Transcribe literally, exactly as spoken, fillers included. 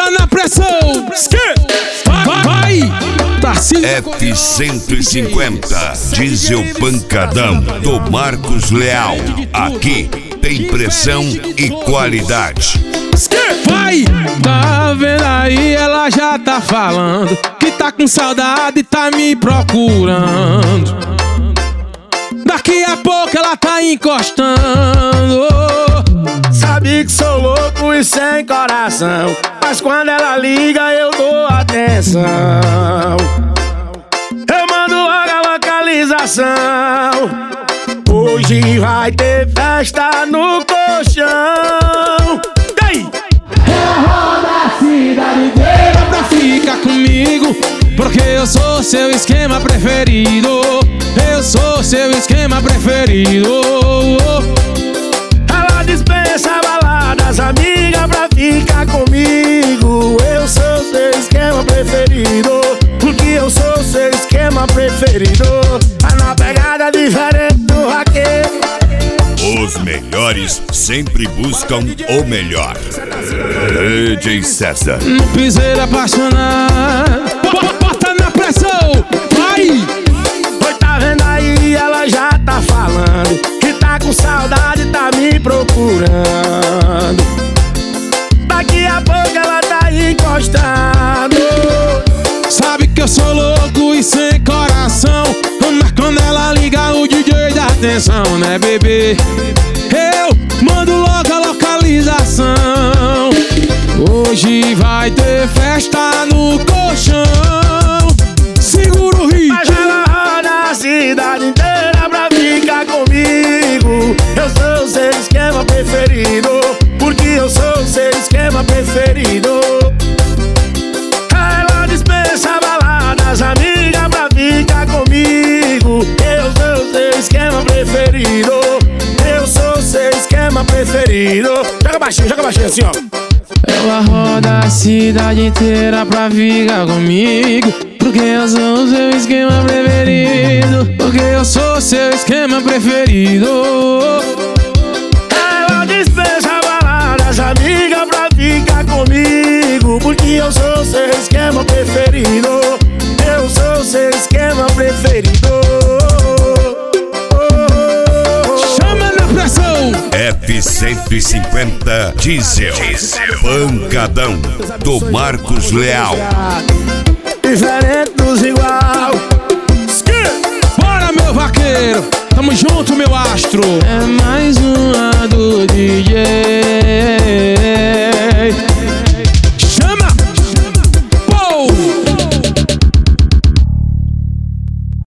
Chama na pressão. Vai, vai. F cento e cinquenta Diesel Pancadão do Marcos Leal. Aqui tem pressão e qualidade. Vai! Tá vendo aí, ela já tá falando que tá com saudade e tá me procurando. Daqui a pouco ela tá encostando. Sabe que sou louco e sem coração, mas quando ela liga eu dou atenção. Eu mando logo a localização. Hoje vai ter festa no colchão. Roda a cidade inteira pra ficar comigo, porque eu sou seu esquema preferido. Eu sou seu esquema preferido. Ela dispensa baladas, amiga, pra ficar comigo. Eu sou seu esquema preferido, porque eu sou seu esquema preferido. Tá na pegada diferente do vaqueiro. Os melhores sempre buscam o melhor. D J César. No piseiro apaixonado, bota na pressão, vai! Oi, tá vendo aí, ela já tá falando que tá com saudade, tá me procurando. Daqui a pouco ela tá encostando. Sabe que eu sou louco e sem coração, mas quando ela liga o D J dá atenção, né, bebê? Eu mando logo a localização. Hoje vai ter festa no colchão. Segura o ritmo. Mas ela roda a cidade inteira pra ficar comigo. Eu sou seu esquema preferido, porque eu sou seu esquema preferido. Ela dispensa baladas, amiga, pra ficar comigo. Eu sou seu esquema preferido. Eu sou seu esquema preferido. Joga baixinho, joga baixinho assim, ó. Ela roda a cidade inteira pra ficar comigo, porque eu sou o seu esquema preferido. Porque eu sou o seu esquema preferido. Ela dispensa baladas, amiga, pra ficar comigo, porque eu sou seu esquema preferido. Eu sou seu esquema preferido. Chama na pressão. F cento e cinquenta Diesel Pancadão do Marcos Leal. Diferente dos igual. Bora, meu vaqueiro, tamo junto, meu astro. É mais uma do D J.